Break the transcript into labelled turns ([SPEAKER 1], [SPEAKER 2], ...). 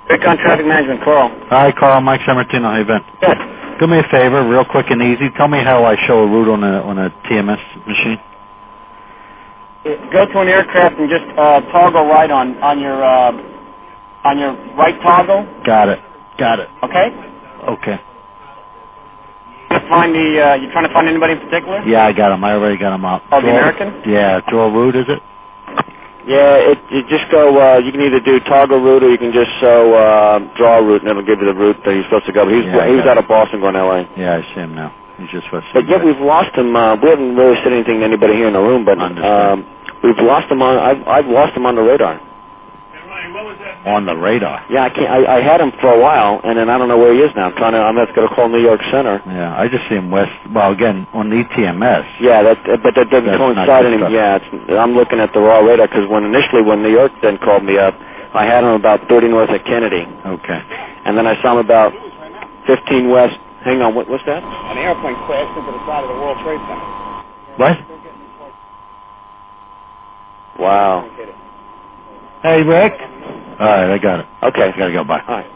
[SPEAKER 1] Rick on traffic management, Carl.
[SPEAKER 2] Hi, Carl. Mike Sammartino. How you been?
[SPEAKER 1] Good.
[SPEAKER 2] Do me a favor, real quick and easy. Tell me how I show a route on a TMS machine.
[SPEAKER 1] Go to an aircraft and just toggle right on your right toggle.
[SPEAKER 2] Got it.
[SPEAKER 1] Okay.
[SPEAKER 2] Okay.
[SPEAKER 1] You're trying to find anybody in particular?
[SPEAKER 2] Yeah, I got them. I already got them up.
[SPEAKER 1] Oh, the American?
[SPEAKER 2] Yeah, draw route, is it?
[SPEAKER 1] Yeah, you just go, you can either do toggle route or you can just draw a route and it'll give you the route that he's supposed to go. But he was out of Boston going L.A.
[SPEAKER 2] Yeah, I see him now. He's just supposed to.
[SPEAKER 1] But yet we've lost him. We haven't really said anything to anybody here in the room, but we've lost him on, I've lost him on the radar.
[SPEAKER 2] On the radar?
[SPEAKER 1] Yeah, I had him for a while, and then I don't know where he is now. I'm going to call New York Center.
[SPEAKER 2] Yeah, I just see him west, well, again, on the ETMS.
[SPEAKER 1] Yeah, but that doesn't coincide anymore. Yeah, I'm looking at the raw radar, because when New York then called me up, I had him about 30 north of Kennedy.
[SPEAKER 2] Okay.
[SPEAKER 1] And then I saw him about 15 west. Hang on, what's that? An airplane crashed into the side of the World Trade Center.
[SPEAKER 2] What?
[SPEAKER 1] Wow.
[SPEAKER 2] Hey, Rick. All right, I got it.
[SPEAKER 1] Okay.
[SPEAKER 2] Got to go. Bye.
[SPEAKER 1] All right.